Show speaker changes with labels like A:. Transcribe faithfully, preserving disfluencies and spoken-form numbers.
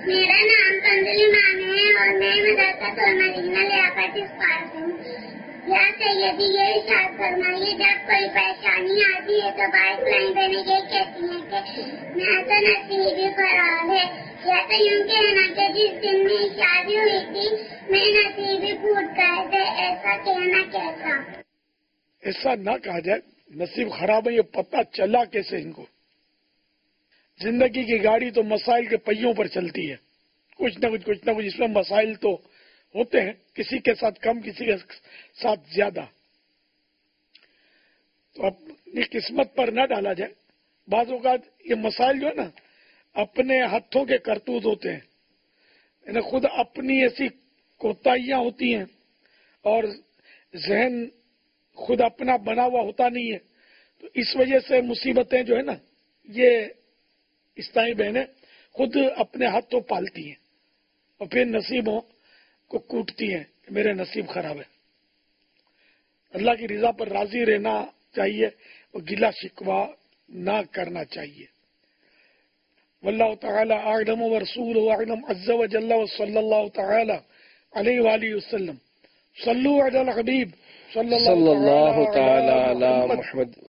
A: میرا نام تنزل ایمان ہے اور میں مدرسہ المدینہ لیاقت اسپاس ہوں. یا سیدی یہ ارشاد فرمائیے جب کوئی پریشانی آتی ہے تو بھائی بہنیں بہنیں یہ کہتی ہیں کہ میں تو نصیب ہی خراب ہے، یا تو یوں کہنا کہ جس دن میری شادی ہوئی تھی میں نصیب ہی پھوٹ گئے تھے. ایسا کہنا کیسا؟
B: ایسا نہ کہا جائے. نصیب خراب ہے یہ پتہ چلا کیسے ان کو؟ زندگی کی گاڑی تو مسائل کے پہیوں پر چلتی ہے، کچھ نہ کچھ کچھ نہ کچھ اس میں مسائل تو ہوتے ہیں، کسی کے ساتھ کم کسی کے ساتھ زیادہ. تو اپنی قسمت پر نہ ڈالا جائے. بعض اوقات یہ مسائل جو ہے نا اپنے ہاتھوں کے کرتوت ہوتے ہیں، یعنی خود اپنی ایسی کوتاہیاں ہوتی ہیں اور ذہن خود اپنا بنا ہوا ہوتا نہیں ہے، تو اس وجہ سے مصیبتیں جو ہے نا یہ اسلامی بہنیں خود اپنے ہاتھوں پالتی ہیں اور پھر نصیبوں کو کوٹتی ہیں کہ میرے نصیب خراب ہے. اللہ کی رضا پر راضی رہنا چاہیے اور گلا شکوہ نہ کرنا چاہیے. واللہ تعالی اعلم ورسولہ اعلم عز وجل وصلی اللہ تعالی علیہ وآلہ وسلم. صلو علی الحبیب صلی اللہ تعالی علی محمد.